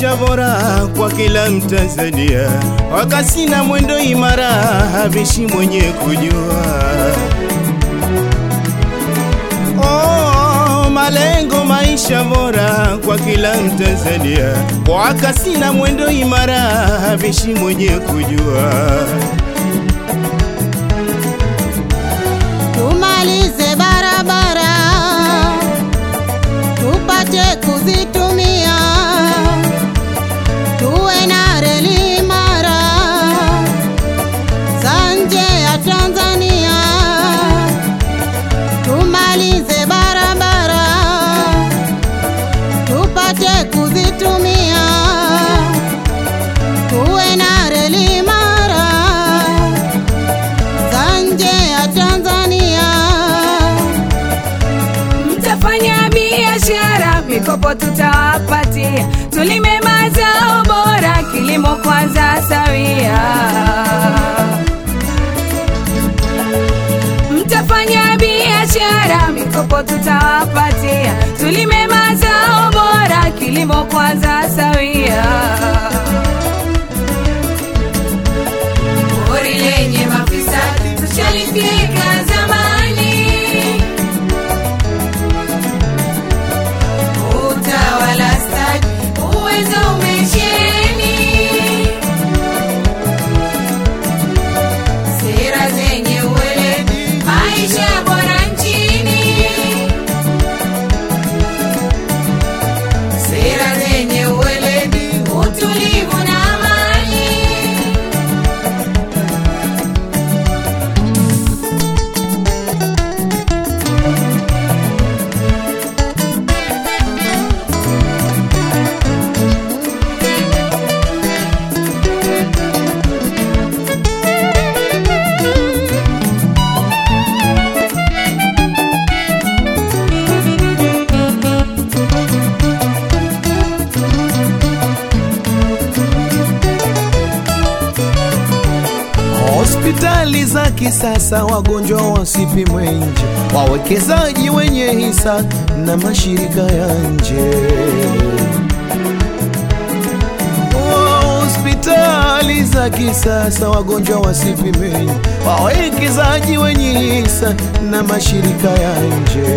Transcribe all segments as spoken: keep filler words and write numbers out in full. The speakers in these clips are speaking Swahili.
maisha bora kwa kila Mtanzania, wakasi na mwendo imara havishi mwenye kujua. Oh, malengo maisha bora kwa kila Mtanzania, wakasi na mwendo imara havishi mwenye kujua. Tumalize barabara tupate kuzitumia, tuwe na reli imara za nje ya Tanzania. Tumalize barabara tupate kuzitumia, tuwe na reli imara za nje ya Tanzania. Mtafanya biashara, mikopo tutawapatia, tulime mazao bora, kilimo kwanza sawia. Mtafanya biashara, mikopo tutawapatia, tulime mazao bora, kilimo kwanza sawia. Pori lenye mafisadi tushalifika zamani, utawala stadi uwezo umesheni, sera zenye uweledi maisha bora nchini, sera zenye uweledi utulivu na amani. Hospitali za kisasa, wagonjwa wasipimwe nje, wawekezaji wenye hisa na mashirika ya nje. Hospitali za kisasa, wagonjwa wasipimwe nje, wawekezaji wenye hisa na mashirika ya nje.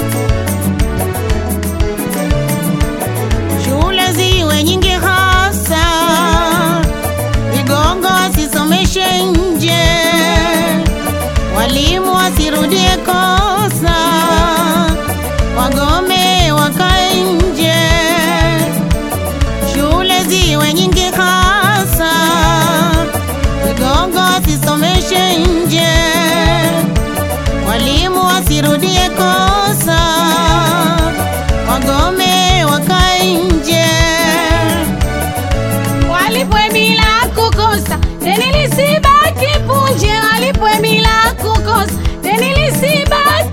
Shule ziwe nyingi hasa, vigongo wasisomeshe nje, walimu wasirudie kosa, wagome wakae nje. Shule ziwe nyingi hasa, vigongo wasisomeshe nje, walimu wasirudie kosa, wagome wakae nje. Walipwe bila kukosa, deni lisibaki punje. Walipwe bila kukosa, deni lisibaki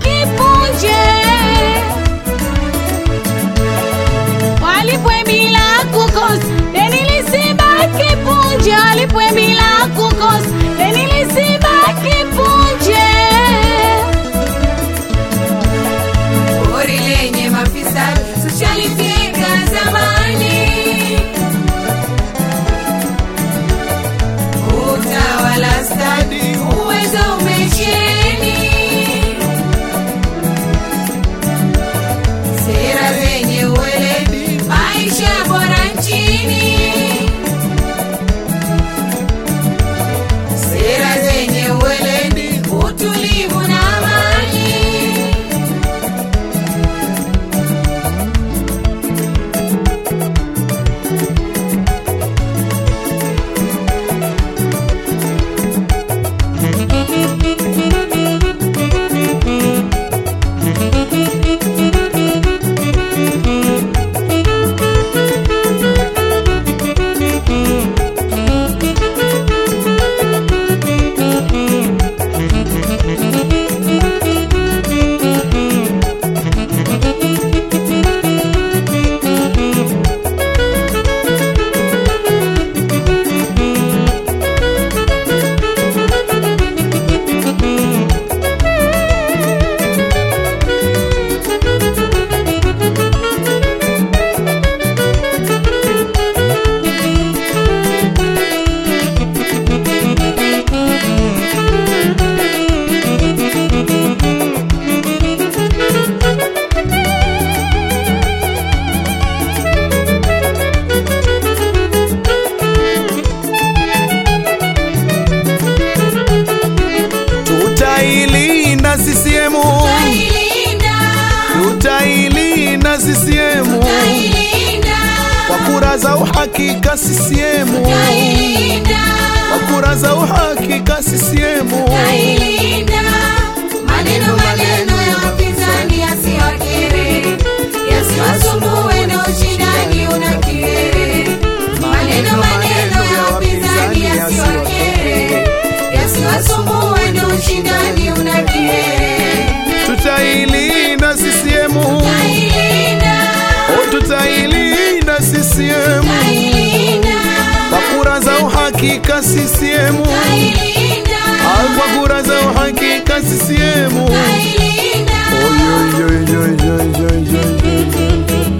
kura za uhakika C C M, Tutailinda, kwa kura za uhakika C C M. tutailinda. Maneno maneno ya wapinzani yasiwakere, yasiwasumbue na ushindani unakere. Maneno maneno ya wapinzani yasiwakere, yasiwasumbue na ushindani unakere. Tutailinda C C M, Tutailinda, oh tutailinda C C M, tutailinda, kwa kura za uhakika C C M, tutailinda, kwa kura za uhakika C C M. tutailinda. Oy, oy, oy, oy, oy, oy, oy, oy, oy.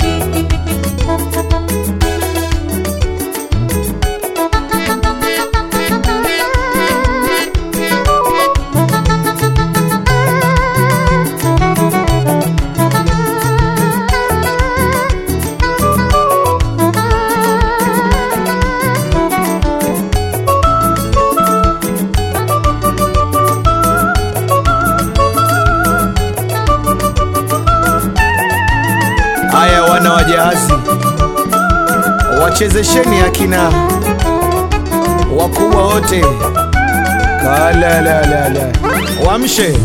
Haya wana wa jahazi, wachezesheni akina wakubwa wote, kala la la la, wamshe.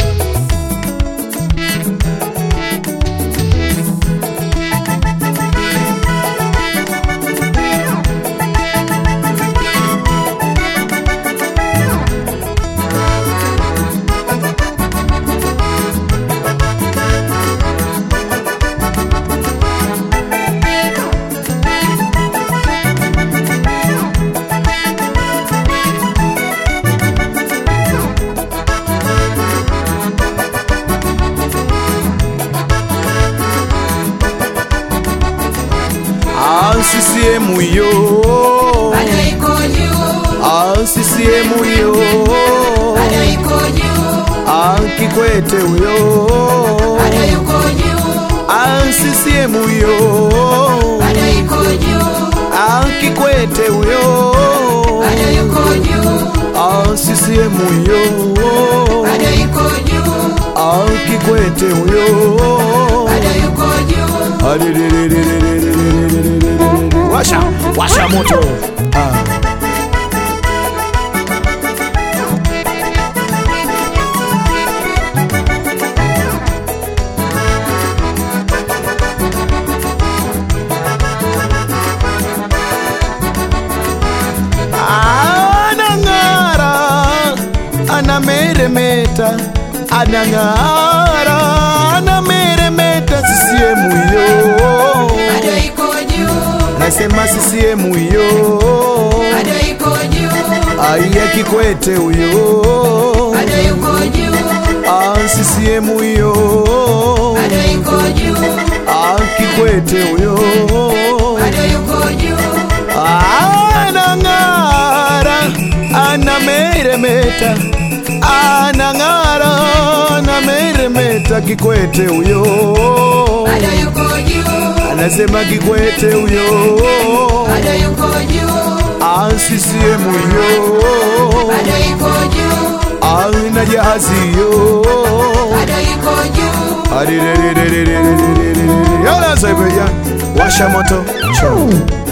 Ah, C C M yo, Bado iko juu, ah C C M yo, bado iko juu, ah Kikwete yo, bado yuko juu, ah C C M yo, bado iko juu, ah Kikwete yo, bado yuko juu, ah C C M yo, bado iko juu, ah Kikwete yo. bado yuko juu. Washa, washa moto. Ah. Anang'ara, anameremeta, anang'ara, anameremeta C C M yo. Bado iko juu, Nasema C C M yo, bado iko juu, aiye Kikwete huyo, bado yuko juu, ah C C M yo, bado iko juu, ah Kikwete huyo, bado yuko juu, anang'ara, anameremeta, anang'ara, anameremeta Kikwete huyo, bado yuko juu, anasema Kikwete huyo, bado yuko juu, ah C C M yo, bado yuko juu, ah na jahazi yo, bado yuko juu. Yala Zebeya, washa moto, choo.